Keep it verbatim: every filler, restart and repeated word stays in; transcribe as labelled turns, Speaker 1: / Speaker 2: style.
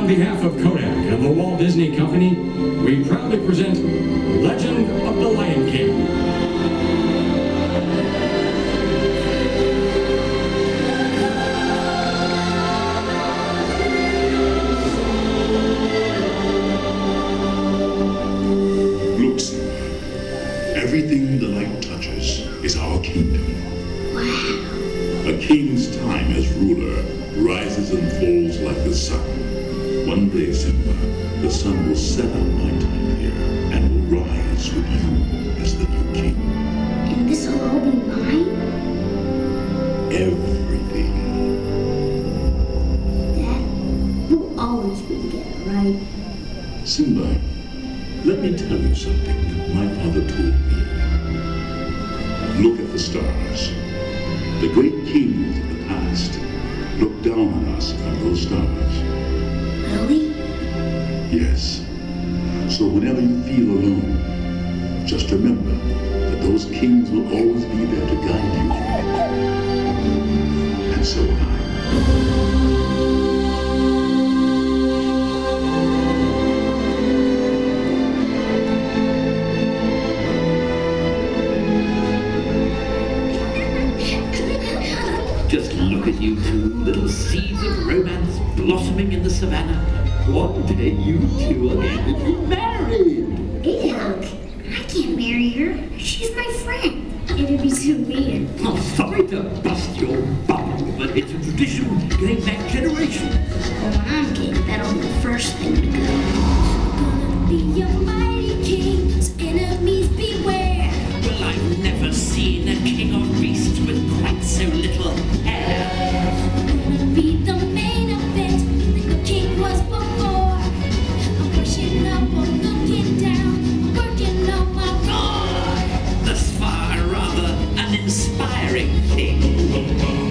Speaker 1: On behalf of Kodak and the Walt Disney Company, we proudly present Legend of the Lion King.
Speaker 2: Everything the light touches is our kingdom.
Speaker 3: Wow.
Speaker 2: A king's time as ruler rises and falls like the sun. One day, Simba, the sun will set on my time here and will rise with you as the new king.
Speaker 3: And this will all be mine?
Speaker 2: Everything.
Speaker 3: Dad, we'll always be together, right?
Speaker 2: Simba, let me tell you something that my father told me. Look at the stars. The great kings of the past look down on us from those stars.
Speaker 3: Really?
Speaker 2: Yes. So whenever you feel alone, just remember that those kings will always be there to guide you. And so will I.
Speaker 4: Just look at you two, little seeds of romance blossoming in the savannah. One day you two are going to be married.
Speaker 3: Ew, I can't marry her. She's my friend. It'd be so weird.
Speaker 4: I'm sorry to bust your bubble, but it's a tradition going back generations.
Speaker 3: Well, when I'm king, that'll be the first thing to go. Gonna be a mighty king, so enemies beware.
Speaker 4: Well, I've never seen a king or beast with quite so little hair.
Speaker 3: Gonna be the main event, like the king was before. I'm pushing up, I'm looking down, I'm working on my roar.
Speaker 4: Thus far, rather an inspiring king.